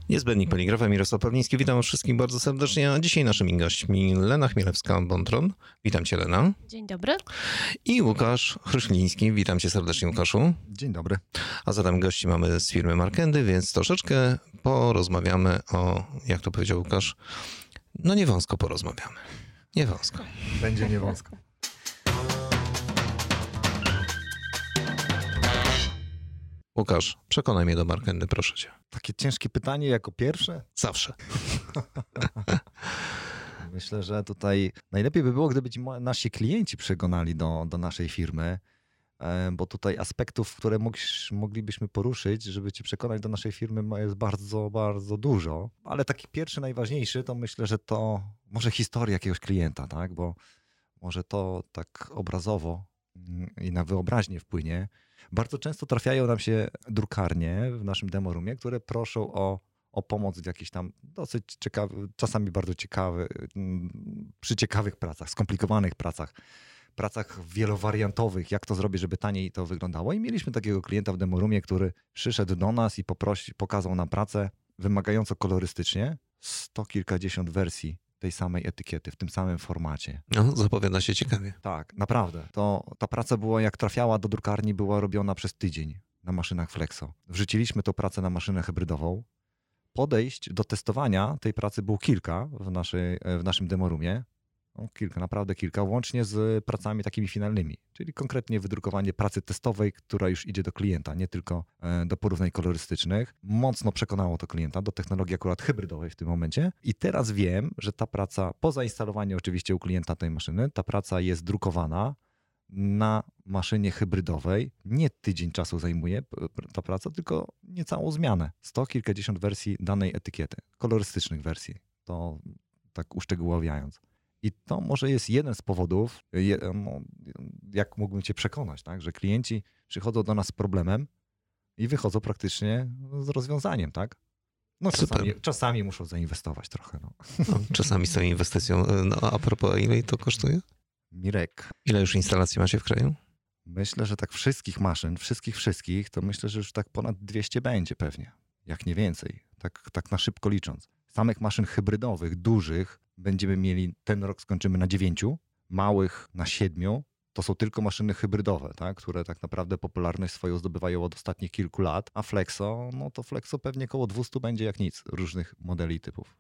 Niezbędnik Poligrafa, Mirosław Pawliński. Witam wszystkich bardzo serdecznie. A dzisiaj naszymi gośćmi Lena Chmielewska-Bontron. Witam cię, Lena. Dzień dobry. I Łukasz Chryśliński. Witam cię serdecznie, Łukaszu. Dzień dobry. A zatem gości mamy z firmy Markendy, więc troszeczkę porozmawiamy o, jak to powiedział Łukasz, no nie wąsko porozmawiamy. Nie wąsko. Będzie nie wąsko. Łukasz, przekonaj mnie do Markendy, proszę cię. Takie ciężkie pytanie jako pierwsze? Zawsze. Myślę, że tutaj najlepiej by było, gdyby nasi klienci przekonali do naszej firmy, bo tutaj aspektów, które moglibyśmy poruszyć, żeby cię przekonać do naszej firmy, jest bardzo, bardzo dużo. Ale taki pierwszy, najważniejszy to myślę, że to może historia jakiegoś klienta, tak? Bo może to tak obrazowo i na wyobraźnię wpłynie. Bardzo często trafiają nam się drukarnie w naszym demoroomie, które proszą o pomoc w jakichś tam dosyć ciekawych, czasami bardzo ciekawych, przy ciekawych pracach, skomplikowanych pracach wielowariantowych, jak to zrobić, żeby taniej to wyglądało. I mieliśmy takiego klienta w demoroomie, który przyszedł do nas i pokazał nam pracę wymagająco kolorystycznie, 100 kilkadziesiąt wersji tej samej etykiety, w tym samym formacie. No, zapowiada się ciekawie. Tak, naprawdę. Ta praca była, jak trafiała do drukarni, była robiona przez tydzień na maszynach Flexo. Wrzuciliśmy tą pracę na maszynę hybrydową. Podejść do testowania tej pracy było kilka w naszym demoroomie. No, naprawdę kilka, łącznie z pracami takimi finalnymi, czyli konkretnie wydrukowanie pracy testowej, która już idzie do klienta, nie tylko do porównań kolorystycznych. Mocno przekonało to klienta do technologii akurat hybrydowej w tym momencie i teraz wiem, że ta praca, po zainstalowaniu oczywiście u klienta tej maszyny, ta praca jest drukowana na maszynie hybrydowej. Nie tydzień czasu zajmuje ta praca, tylko niecałą zmianę. 100 kilkadziesiąt wersji danej etykiety, kolorystycznych wersji, to tak uszczegóławiając. I to może jest jeden z powodów, jak mógłbym cię przekonać, tak? Że klienci przychodzą do nas z problemem i wychodzą praktycznie z rozwiązaniem, tak? No czasami muszą zainwestować trochę. No, czasami z tą inwestycją. No, a propos, ile to kosztuje? Mirek. Ile już instalacji macie w kraju? Myślę, że tak wszystkich maszyn, wszystkich, to myślę, że już tak ponad 200 będzie pewnie, jak nie więcej, tak na szybko licząc. Samych maszyn hybrydowych, dużych, będziemy mieli, ten rok skończymy na 9, małych na 7. To są tylko maszyny hybrydowe, tak? Które tak naprawdę popularność swoją zdobywają od ostatnich kilku lat, a Flexo, no to Flexo pewnie około 200 będzie jak nic, różnych modeli i typów.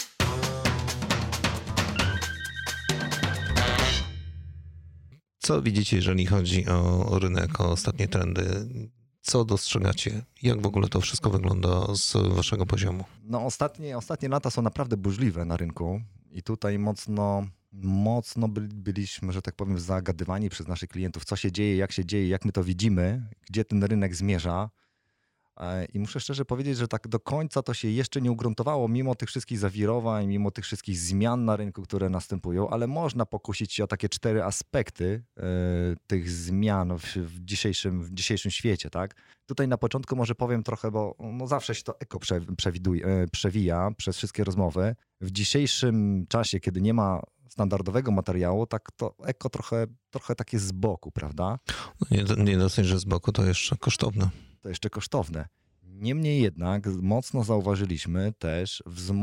Co widzicie, jeżeli chodzi o rynek, o ostatnie trendy? Co dostrzegacie? Jak w ogóle to wszystko wygląda z waszego poziomu? No ostatnie lata są naprawdę burzliwe na rynku i tutaj mocno byliśmy, że tak powiem, zagadywani przez naszych klientów, co się dzieje, jak my to widzimy, gdzie ten rynek zmierza. I muszę szczerze powiedzieć, że tak do końca to się jeszcze nie ugruntowało, mimo tych wszystkich zawirowań, mimo tych wszystkich zmian na rynku, które następują, ale można pokusić się o takie 4 aspekty tych zmian w dzisiejszym świecie, tak? Tutaj na początku może powiem trochę, bo no zawsze się to eko przewija przez wszystkie rozmowy. W dzisiejszym czasie, kiedy nie ma standardowego materiału, tak to eko trochę takie z boku, prawda? No nie dosyć, że z boku, to jeszcze kosztowne. Niemniej jednak mocno zauważyliśmy też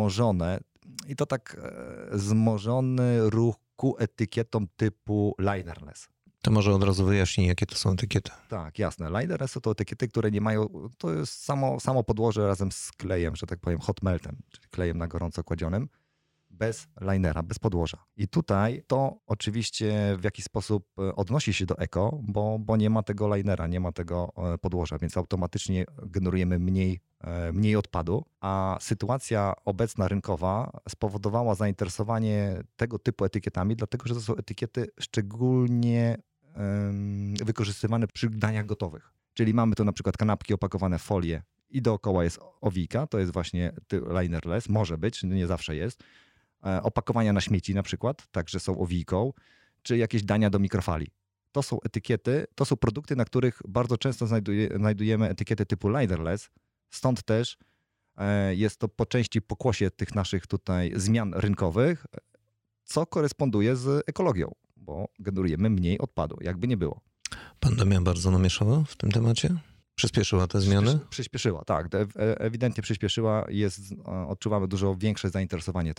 wzmożony ruch ku etykietom typu linerless. To może od razu wyjaśnij, jakie to są etykiety. Tak, jasne. Linerless to etykiety, które nie mają, to jest samo podłoże razem z klejem, że tak powiem, hot meltem, czyli klejem na gorąco kładzionym, bez linera, bez podłoża. I tutaj to oczywiście w jakiś sposób odnosi się do eko, bo nie ma tego linera, nie ma tego podłoża, więc automatycznie generujemy mniej odpadu, a sytuacja obecna rynkowa spowodowała zainteresowanie tego typu etykietami, dlatego że to są etykiety szczególnie wykorzystywane przy daniach gotowych. Czyli mamy tu na przykład kanapki opakowane w folię i dookoła jest owika, to jest właśnie linerless, może być, nie zawsze jest. Opakowania na śmieci na przykład, także są owijką, czy jakieś dania do mikrofali. To są etykiety, to są produkty, na których bardzo często znajdujemy etykiety typu linerless, stąd też jest to po części pokłosie tych naszych tutaj zmian rynkowych, co koresponduje z ekologią, bo generujemy mniej odpadu, jakby nie było. Pandemia bardzo namieszała w tym temacie? Przyspieszyła te zmiany? Przyspieszyła, tak. Ewidentnie przyspieszyła. Odczuwamy dużo większe zainteresowanie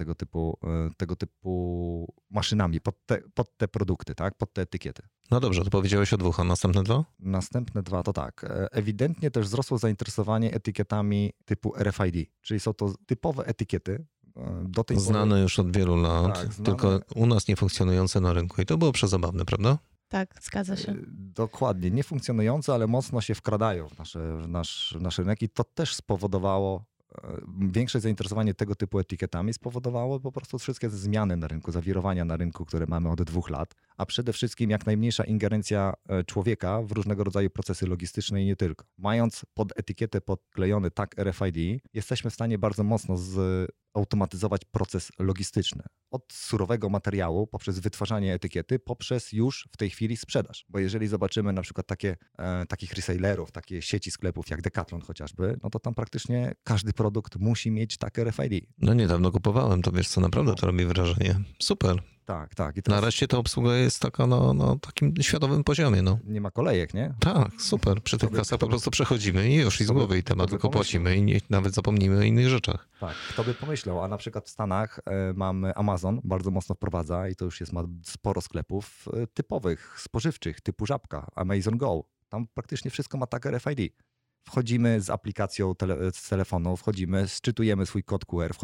tego typu maszynami pod te produkty, tak? Pod te etykiety. No dobrze, to powiedziałeś o 2, a następne 2? Następne 2 to tak. Ewidentnie też wzrosło zainteresowanie etykietami typu RFID, czyli są to typowe etykiety. Do tej znane pory, już od wielu lat, tak, tylko u nas nie funkcjonujące na rynku i to było przezabawne, prawda? Tak, zgadza się. Dokładnie, niefunkcjonujące, ale mocno się wkradają w nasz rynek i to też spowodowało, większe zainteresowanie tego typu etykietami spowodowało po prostu wszystkie zmiany na rynku, zawirowania na rynku, które mamy od 2 lat, a przede wszystkim jak najmniejsza ingerencja człowieka w różnego rodzaju procesy logistyczne i nie tylko. Mając pod etykietę podklejony tag RFID, jesteśmy w stanie bardzo mocno automatyzować proces logistyczny. Od surowego materiału, poprzez wytwarzanie etykiety, poprzez już w tej chwili sprzedaż. Bo jeżeli zobaczymy na przykład takich resellerów, takie sieci sklepów jak Decathlon chociażby, no to tam praktycznie każdy produkt musi mieć tag RFID. No niedawno kupowałem, to wiesz co, naprawdę to robi wrażenie. Super. Tak, tak. I teraz nareszcie ta obsługa jest taka na takim światowym poziomie. No. nie ma kolejek, nie? Tak, super. Przy tych kasach po prostu przechodzimy i już i z głowy i temat, tylko płacimy i nawet zapomnimy o innych rzeczach. Tak, kto by pomyślał, a na przykład w Stanach mamy Amazon, bardzo mocno wprowadza i to już ma sporo sklepów typowych, spożywczych, typu Żabka, Amazon Go. Tam praktycznie wszystko ma tag RFID. Wchodzimy z aplikacją z telefonu, sczytujemy swój kod QR,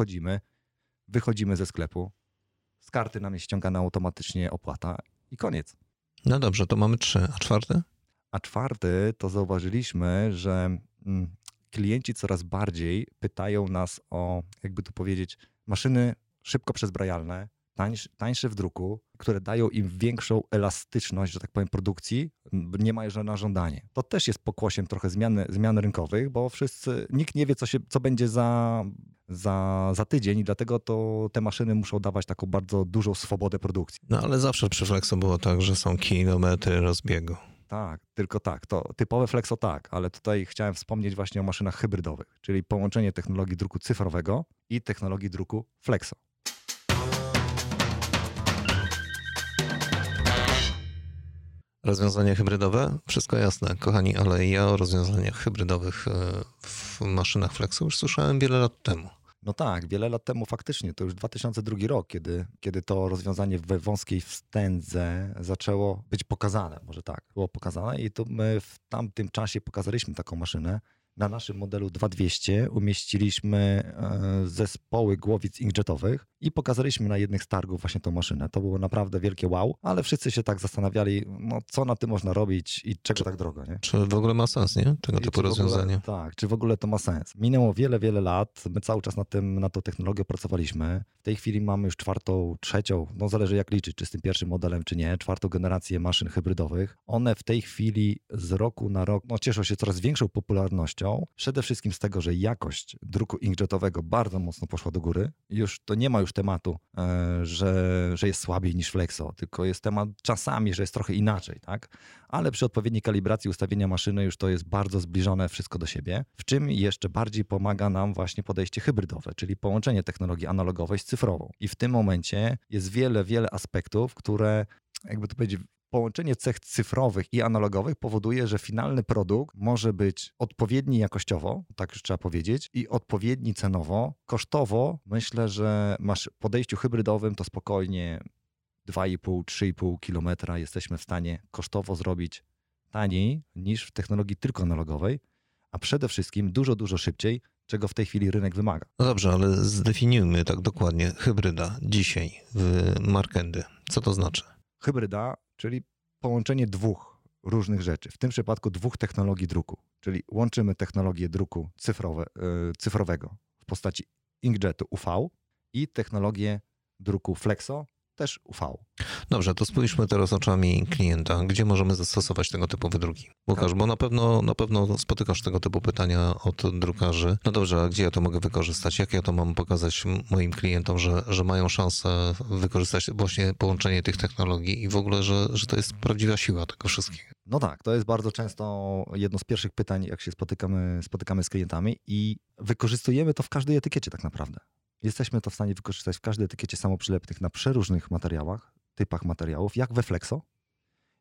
wychodzimy ze sklepu, z karty nam jest ściągana automatycznie opłata i koniec. No dobrze, to mamy 3, a 4? A 4 to zauważyliśmy, że klienci coraz bardziej pytają nas o, jakby tu powiedzieć, maszyny szybko przezbrajalne, tańsze w druku, które dają im większą elastyczność, że tak powiem, produkcji, niemalże na żądanie. To też jest pokłosiem trochę zmian rynkowych, bo nikt nie wie, co będzie za tydzień i dlatego to te maszyny muszą dawać taką bardzo dużą swobodę produkcji. No ale zawsze przy Flexo było tak, że są kilometry rozbiegu. Tak, tylko tak. To typowe Flexo tak, ale tutaj chciałem wspomnieć właśnie o maszynach hybrydowych, czyli połączenie technologii druku cyfrowego i technologii druku Flexo. Rozwiązania hybrydowe? Wszystko jasne, kochani, ale ja o rozwiązaniach hybrydowych w maszynach Flexo już słyszałem wiele lat temu. No tak, wiele lat temu faktycznie, to już 2002 rok, kiedy to rozwiązanie we wąskiej wstędze zaczęło być pokazane, może tak, było pokazane i to my w tamtym czasie pokazaliśmy taką maszynę. Na naszym modelu 2200 umieściliśmy zespoły głowic inkjetowych i pokazaliśmy na jednych z targów właśnie tą maszynę. To było naprawdę wielkie wow, ale wszyscy się tak zastanawiali, no co na tym można robić i czego tak drogo, nie? Czy w ogóle ma sens, nie? Tego typu rozwiązanie. Tak, czy w ogóle to ma sens. Minęło wiele, wiele lat, my cały czas na tą technologię pracowaliśmy. W tej chwili mamy już 4., 3., no zależy jak liczyć, czy z tym pierwszym modelem, czy nie, 4. generację maszyn hybrydowych. One w tej chwili z roku na rok cieszą się coraz większą popularnością. Przede wszystkim z tego, że jakość druku inkjetowego bardzo mocno poszła do góry. Nie ma już tematu, że jest słabiej niż Flexo, tylko jest temat czasami, że jest trochę inaczej, tak? Ale przy odpowiedniej kalibracji ustawienia maszyny już to jest bardzo zbliżone wszystko do siebie, w czym jeszcze bardziej pomaga nam właśnie podejście hybrydowe, czyli połączenie technologii analogowej z cyfrową. I w tym momencie jest wiele, wiele aspektów, które, jakby to powiedzieć, połączenie cech cyfrowych i analogowych powoduje, że finalny produkt może być odpowiedni jakościowo, tak już trzeba powiedzieć, i odpowiedni cenowo. Kosztowo myślę, że w podejściu hybrydowym to spokojnie 2,5-3,5 kilometra jesteśmy w stanie kosztowo zrobić taniej niż w technologii tylko analogowej, a przede wszystkim dużo, dużo szybciej, czego w tej chwili rynek wymaga. No dobrze, ale zdefiniujmy tak dokładnie hybryda dzisiaj w Markendy. Co to znaczy? Hybryda, czyli połączenie 2 różnych rzeczy, w tym przypadku 2 technologii druku, czyli łączymy technologię druku cyfrowego w postaci inkjetu UV i technologię druku Flexo, też UV. Dobrze, to spójrzmy teraz oczami klienta. Gdzie możemy zastosować tego typu wydruki? Łukasz, bo na pewno spotykasz tego typu pytania od drukarzy. No dobrze, a gdzie ja to mogę wykorzystać? Jak ja to mam pokazać moim klientom, że mają szansę wykorzystać właśnie połączenie tych technologii i w ogóle, że to jest prawdziwa siła tego wszystkiego? No tak, to jest bardzo często jedno z pierwszych pytań, jak się spotykamy z klientami i wykorzystujemy to w każdej etykiecie tak naprawdę. Jesteśmy to w stanie wykorzystać w każdej etykiecie samoprzylepnych na przeróżnych materiałach, typach materiałów, jak we Flexo,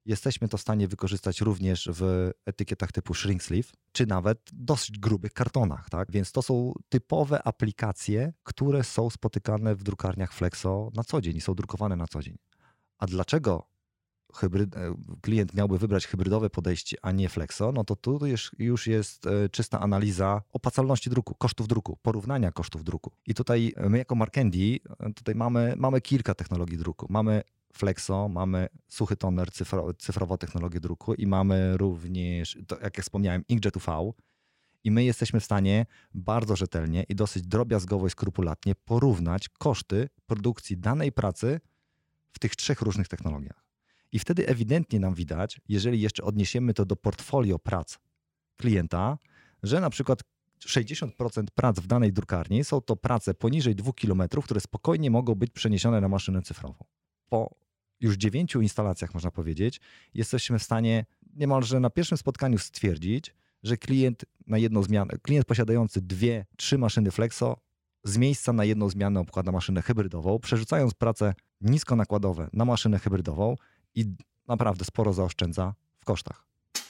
jesteśmy to w stanie wykorzystać również w etykietach typu shrink sleeve, czy nawet dosyć grubych kartonach, tak? Więc to są typowe aplikacje, które są spotykane w drukarniach Flexo na co dzień i są drukowane na co dzień. A dlaczego klient miałby wybrać hybrydowe podejście, a nie Flexo? No to tu już jest czysta analiza opłacalności druku, kosztów druku, porównania kosztów druku. I tutaj my jako Markendi tutaj mamy kilka technologii druku. Mamy Flexo, mamy suchy toner, cyfrową technologię druku i mamy również, jak wspomniałem, inkjet UV. I my jesteśmy w stanie bardzo rzetelnie i dosyć drobiazgowo i skrupulatnie porównać koszty produkcji danej pracy w tych 3 różnych technologiach. I wtedy ewidentnie nam widać, jeżeli jeszcze odniesiemy to do portfolio prac klienta, że na przykład 60% prac w danej drukarni są to prace poniżej 2 km, które spokojnie mogą być przeniesione na maszynę cyfrową. Po już 9 instalacjach, można powiedzieć, jesteśmy w stanie niemalże na pierwszym spotkaniu stwierdzić, że klient posiadający 2-3 maszyny Flexo z miejsca na jedną zmianę układa maszynę hybrydową, przerzucając prace niskonakładowe na maszynę hybrydową i naprawdę sporo zaoszczędza w kosztach.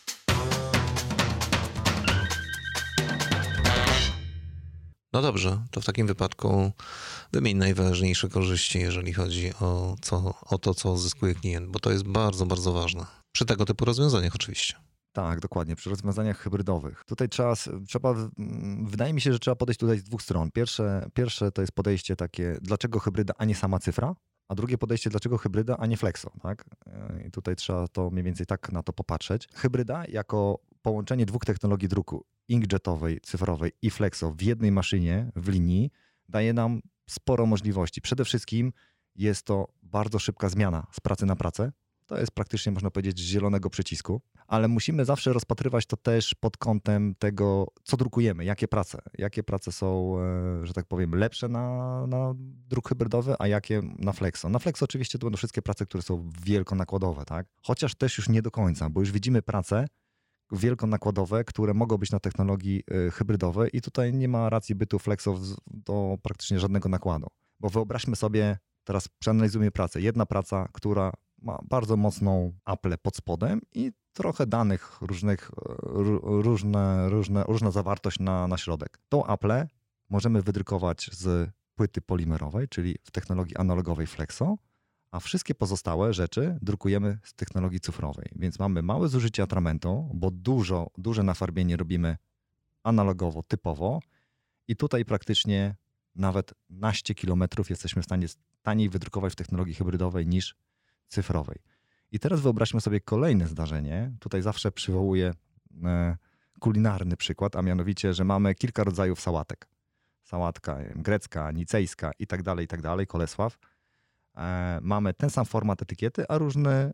No dobrze, to w takim wypadku wymień najważniejsze korzyści, jeżeli chodzi o to, co zyskuje klient, bo to jest bardzo, bardzo ważne. Przy tego typu rozwiązaniach oczywiście. Tak, dokładnie, przy rozwiązaniach hybrydowych. Tutaj wydaje mi się, że trzeba podejść tutaj z 2 stron. Pierwsze to jest podejście takie, dlaczego hybryda, a nie sama cyfra? A drugie podejście, dlaczego hybryda, a nie Flexo, tak? I tutaj trzeba to mniej więcej tak na to popatrzeć. Hybryda jako połączenie 2 technologii druku, inkjetowej, cyfrowej i Flexo w jednej maszynie, w linii, daje nam sporo możliwości. Przede wszystkim jest to bardzo szybka zmiana z pracy na pracę. To jest praktycznie, można powiedzieć, z zielonego przycisku, ale musimy zawsze rozpatrywać to też pod kątem tego, co drukujemy, jakie prace są, że tak powiem, lepsze na druk hybrydowy, a jakie na Flexo. Na Flexo oczywiście to będą wszystkie prace, które są wielkonakładowe, tak? Chociaż też już nie do końca, bo już widzimy prace wielkonakładowe, które mogą być na technologii hybrydowej i tutaj nie ma racji bytu Flexo do praktycznie żadnego nakładu. Bo wyobraźmy sobie, teraz przeanalizujmy pracę. Jedna praca, która ma bardzo mocną aplę pod spodem i trochę danych różna zawartość na środek. Tą aplę możemy wydrukować z płyty polimerowej, czyli w technologii analogowej Flexo, a wszystkie pozostałe rzeczy drukujemy z technologii cyfrowej. Więc mamy małe zużycie atramentu, bo duże nafarbienie robimy analogowo, typowo i tutaj praktycznie nawet naście kilometrów jesteśmy w stanie taniej wydrukować w technologii hybrydowej niż cyfrowej. I teraz wyobraźmy sobie kolejne zdarzenie. Tutaj zawsze przywołuję kulinarny przykład, a mianowicie, że mamy kilka rodzajów sałatek. Sałatka grecka, nicejska i tak dalej, Kolesław. Mamy ten sam format etykiety, a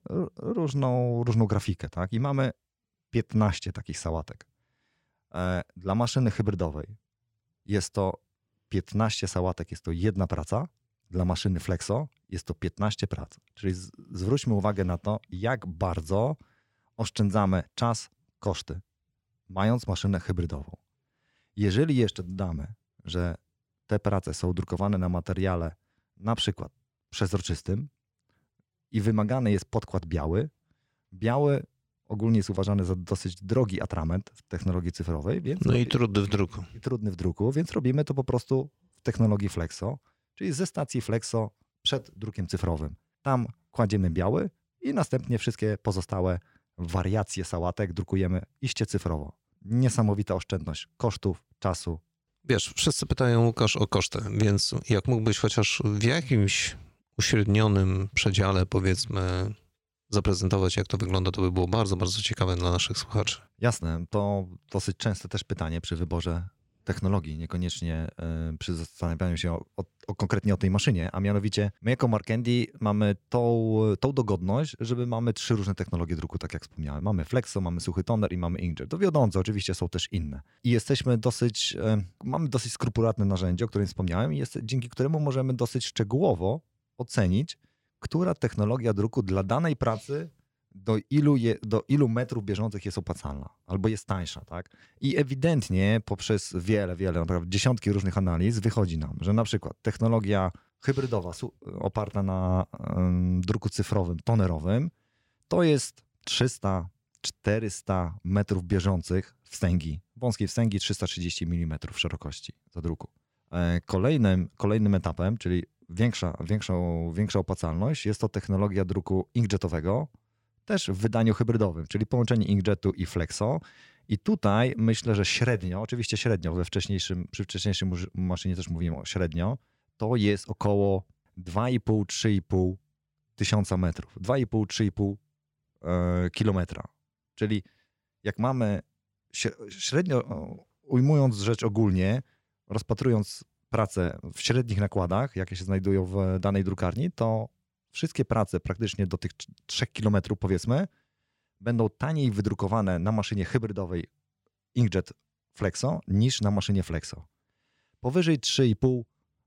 różną grafikę, tak? I mamy 15 takich sałatek. Dla maszyny hybrydowej jest to 15 sałatek, jest to jedna praca. Dla maszyny Flexo jest to 15 prac. Czyli zwróćmy uwagę na to, jak bardzo oszczędzamy czas, koszty, mając maszynę hybrydową. Jeżeli jeszcze dodamy, że te prace są drukowane na materiale na przykład przezroczystym i wymagany jest podkład biały. Biały ogólnie jest uważany za dosyć drogi atrament w technologii cyfrowej. Więc i trudny w druku. I trudny w druku, więc robimy to po prostu w technologii Flexo, czyli ze stacji Flexo przed drukiem cyfrowym. Tam kładziemy biały i następnie wszystkie pozostałe wariacje sałatek drukujemy iście cyfrowo. Niesamowita oszczędność kosztów, czasu. Wiesz, wszyscy pytają, Łukasz, o koszty, więc jak mógłbyś chociaż w jakimś uśrednionym przedziale, powiedzmy, zaprezentować, jak to wygląda, to by było bardzo, bardzo ciekawe dla naszych słuchaczy. Jasne, to dosyć częste też pytanie przy wyborze technologii, niekoniecznie przy zastanawianiu się konkretnie o tej maszynie, a mianowicie my jako Markendi mamy tą dogodność, żeby mamy 3 różne technologie druku, tak jak wspomniałem. Mamy Flexo, mamy suchy toner i mamy inkjet. To wiodące, oczywiście są też inne. I jesteśmy mamy dosyć skrupulatne narzędzie, o którym wspomniałem, dzięki któremu możemy dosyć szczegółowo ocenić, która technologia druku dla danej pracy do ilu metrów bieżących jest opłacalna albo jest tańsza, tak? I ewidentnie poprzez wiele, naprawdę dziesiątki różnych analiz wychodzi nam, że na przykład technologia hybrydowa oparta na druku cyfrowym, tonerowym, to jest 300-400 metrów bieżących wstęgi, wąskiej wstęgi 330 mm szerokości zadruku. Kolejnym etapem, czyli większa opłacalność, jest to technologia druku inkjetowego, też w wydaniu hybrydowym, czyli połączenie inkjetu i flexo. I tutaj myślę, że średnio, oczywiście średnio, przy wcześniejszym maszynie też mówiłem o średnio, to jest około 2,5-3,5 tysiąca metrów, 2,5-3,5 kilometra. Czyli jak mamy średnio, ujmując rzecz ogólnie, rozpatrując pracę w średnich nakładach, jakie się znajdują w danej drukarni, to wszystkie prace praktycznie do tych 3 km powiedzmy będą taniej wydrukowane na maszynie hybrydowej inkjet Flexo niż na maszynie Flexo. Powyżej 3,5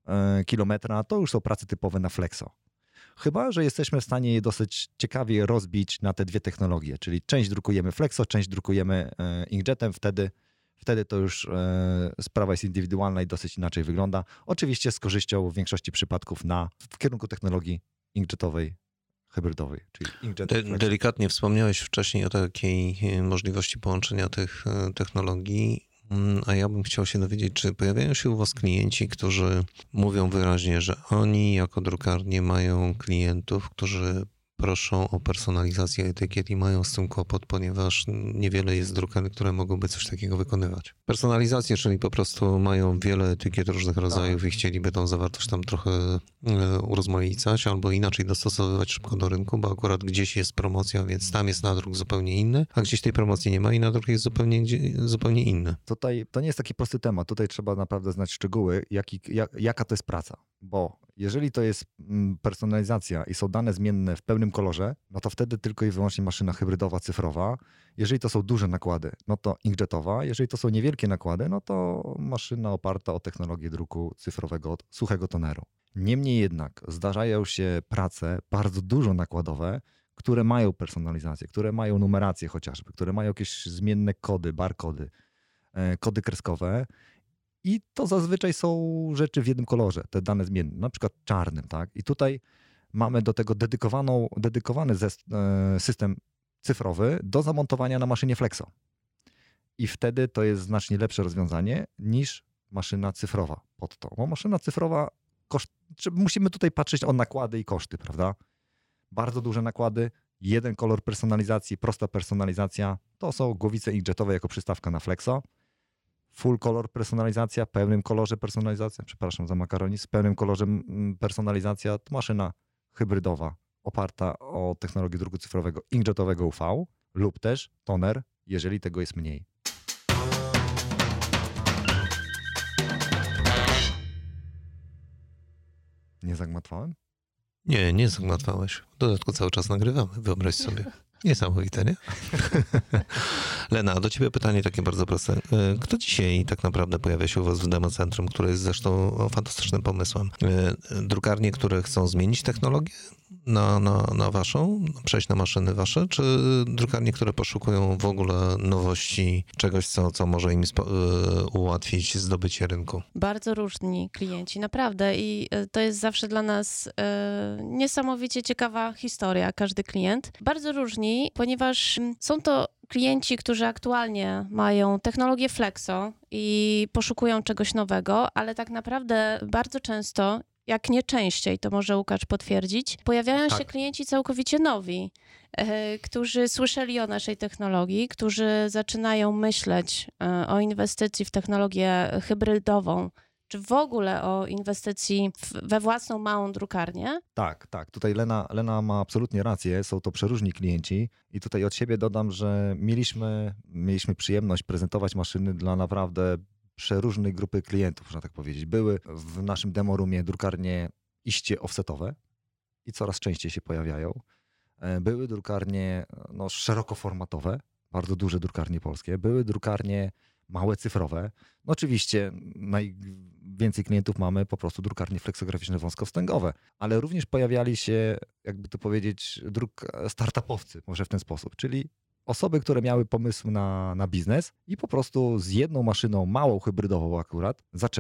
km to już są prace typowe na Flexo. Chyba że jesteśmy w stanie je dosyć ciekawie rozbić na te dwie technologie, czyli część drukujemy Flexo, część drukujemy inkjetem, wtedy to już sprawa jest indywidualna i dosyć inaczej wygląda. Oczywiście z korzyścią w większości przypadków w kierunku technologii inkjetowej, hybrydowej, czyli inkjet. Delikatnie wspomniałeś wcześniej o takiej możliwości połączenia tych technologii, a ja bym chciał się dowiedzieć, czy pojawiają się u was klienci, którzy mówią wyraźnie, że oni jako drukarnie mają klientów, którzy proszą o personalizację etykiet i mają z tym kłopot, ponieważ niewiele jest drukarni, które mogłyby coś takiego wykonywać. Personalizację, czyli po prostu mają wiele etykiet różnych rodzajów i chcieliby tą zawartość tam trochę urozmaicać albo inaczej dostosowywać szybko do rynku, bo akurat gdzieś jest promocja, więc tam jest nadruk zupełnie inny, a gdzieś tej promocji nie ma i nadruk jest zupełnie inny. Tutaj to nie jest taki prosty temat. Tutaj trzeba naprawdę znać szczegóły, jaka to jest praca, bo jeżeli to jest personalizacja i są dane zmienne w pełnym kolorze, no to wtedy tylko i wyłącznie maszyna hybrydowa, cyfrowa. Jeżeli to są duże nakłady, no to inkjetowa. Jeżeli to są niewielkie nakłady, no to maszyna oparta o technologię druku cyfrowego, suchego toneru. Niemniej jednak zdarzają się prace bardzo dużo nakładowe, które mają personalizację, które mają numerację chociażby, które mają jakieś zmienne kody, barkody, kody kreskowe. I to zazwyczaj są rzeczy w jednym kolorze, te dane zmienne, na przykład czarnym, tak? I tutaj mamy do tego dedykowany system cyfrowy do zamontowania na maszynie Flexo. I wtedy to jest znacznie lepsze rozwiązanie niż maszyna cyfrowa pod to. Bo maszyna cyfrowa, musimy tutaj patrzeć o nakłady i koszty, prawda? Bardzo duże nakłady, jeden kolor personalizacji, prosta personalizacja, to są głowice inkjetowe jako przystawka na Flexo. Full color personalizacja, pełnym kolorze personalizacja, przepraszam za makaronizm, w pełnym kolorze personalizacja, to maszyna hybrydowa oparta o technologię druku cyfrowego inkjetowego UV lub też toner, jeżeli tego jest mniej. Nie zagmatwałem? Nie zagmatwałeś. W dodatku cały czas nagrywamy, wyobraź sobie. Niesamowite, nie? Lena, do ciebie pytanie takie bardzo proste. Kto dzisiaj tak naprawdę pojawia się u was w Demo Centrum, które jest zresztą fantastycznym pomysłem? Drukarnie, które chcą zmienić technologię na waszą, przejść na maszyny wasze, czy drukarnie, które poszukują w ogóle nowości, czegoś, co może im ułatwić zdobycie rynku? Bardzo różni klienci, naprawdę. I to jest zawsze dla nas niesamowicie ciekawa historia, każdy klient. Bardzo różni, ponieważ są to klienci, którzy aktualnie mają technologię Flexo i poszukują czegoś nowego, ale tak naprawdę bardzo często, jak nie częściej, to może Łukasz potwierdzić, pojawiają się klienci całkowicie nowi, którzy słyszeli o naszej technologii, którzy zaczynają myśleć o inwestycji w technologię hybrydową, czy w ogóle o inwestycji we własną małą drukarnię? Tak. Tutaj Lena ma absolutnie rację. Są to przeróżni klienci i tutaj od siebie dodam, że mieliśmy przyjemność prezentować maszyny dla naprawdę przeróżnej grupy klientów, można tak powiedzieć. Były w naszym demo roomie drukarnie iście offsetowe i coraz częściej się pojawiają. Były drukarnie szerokoformatowe, bardzo duże drukarnie polskie. Były drukarnie małe cyfrowe. No oczywiście najwięcej klientów mamy po prostu drukarnie fleksograficzne wąskowstęgowe, ale również pojawiali się, jakby to powiedzieć, startupowcy, może w ten sposób, czyli osoby, które miały pomysł na biznes i po prostu z jedną maszyną, małą hybrydową akurat, zaczęły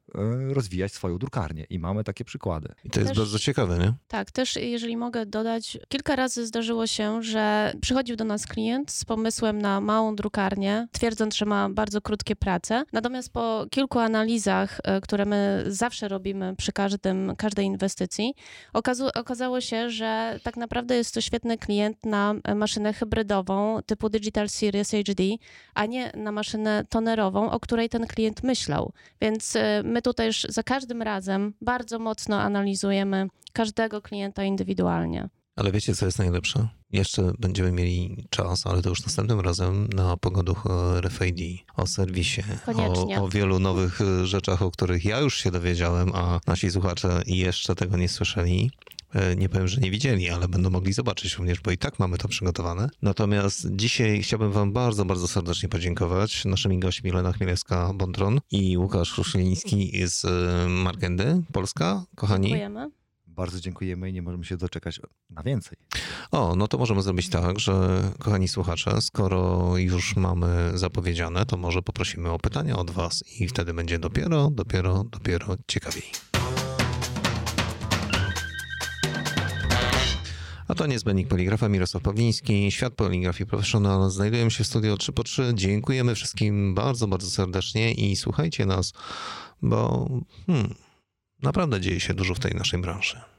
rozwijać swoją drukarnię i mamy takie przykłady. I to jest Też- bardzo ciekawe, nie? Tak, też jeżeli mogę dodać, kilka razy zdarzyło się, że przychodził do nas klient z pomysłem na małą drukarnię, twierdząc, że ma bardzo krótkie prace. Natomiast po kilku analizach, które my zawsze robimy przy każdej inwestycji, okazało się, że tak naprawdę jest to świetny klient na maszynę hybrydową typu Digital Series HD, a nie na maszynę tonerową, o której ten klient myślał. Więc my tutaj już za każdym razem bardzo mocno analizujemy każdego klienta indywidualnie. Ale wiecie, co jest najlepsze? Jeszcze będziemy mieli czas, ale to już następnym razem na pogoduch RFID, o serwisie, Koniecznie. o wielu nowych rzeczach, o których ja już się dowiedziałem, a nasi słuchacze jeszcze tego nie słyszeli. Nie powiem, że nie widzieli, ale będą mogli zobaczyć również, bo i tak mamy to przygotowane. Natomiast dzisiaj chciałbym wam bardzo, bardzo serdecznie podziękować. Naszymi gośćmi Lena Chmielewska-Bątron i Łukasz Kruszeliński z Margendy, Polska. Kochani. Dziękujemy. Bardzo dziękujemy i nie możemy się doczekać na więcej. No to możemy zrobić tak, że kochani słuchacze, skoro już mamy zapowiedziane, to może poprosimy o pytania od was i wtedy będzie dopiero ciekawiej. A to niezbędnik Poligrafa, Mirosław Pawliński, Świat Poligrafii Professional. Znajdujemy się w studio 3x3. Dziękujemy wszystkim bardzo, bardzo serdecznie i słuchajcie nas, bo naprawdę dzieje się dużo w tej naszej branży.